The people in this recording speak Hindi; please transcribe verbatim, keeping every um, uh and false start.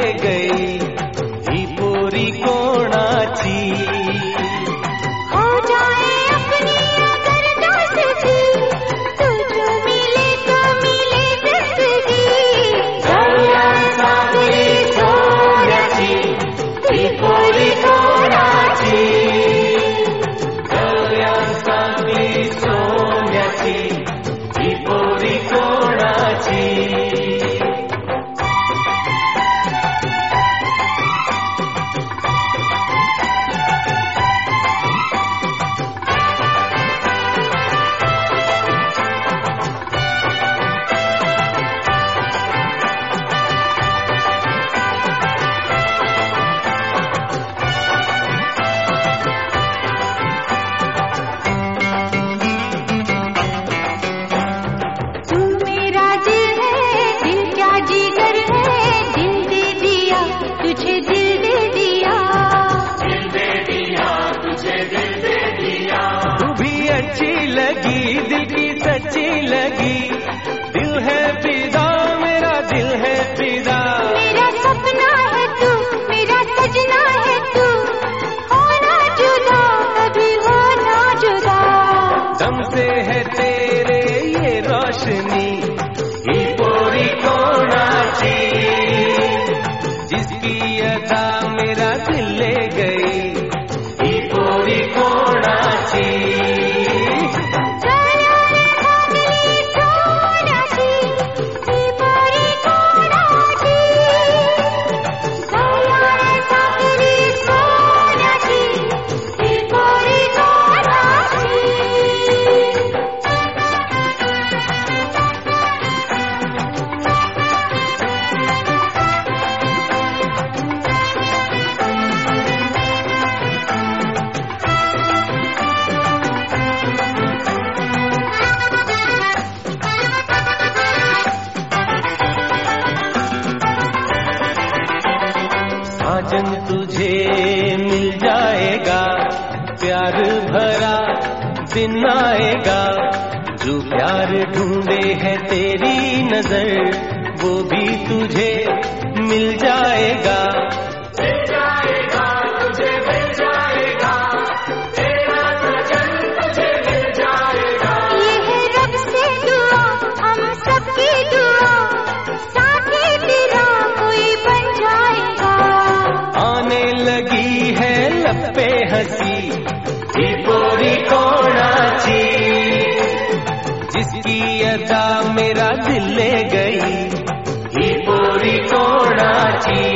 गई ही पूरी कोणाची। हो जाए अपनी अगर दोस्ती, तुझे मिले तो मिले जिंदगी। कल्याण सागरी सोन्याची ही पूरी कोणाची। कल्याण सागरी सोन्याची ही पूरी कोणाची। लगी दिल की सच्ची लगी, दिल है फिदा मेरा दिल है फिदा। मेरा सपना है तू, मेरा सजना है तू, होना जुदा कभी होना जुदा। दम से है तेरे ये रोशनी ही पूरी कोणाची। जिसकी अदा मेरा दिल ले गई ही पूरी कोणाची। साजन तुझे मिल जाएगा, प्यार भरा दिन आएगा। जो प्यार ढूंढे है तेरी नजर, वो भी तुझे मिल जाएगा। मिल जाएगा तुझे मिल जाएगा, तेरा सजन तुझे मिल जाएगा। ये है रब से दुआ, हम सबकी दुआ, साथी तेरा कोई बन जाएगा। आने लगी है लब पे हंसी ही पूरी कोणाची। जिसकी अदा मेरा दिल ले गई ही पूरी कोणाची।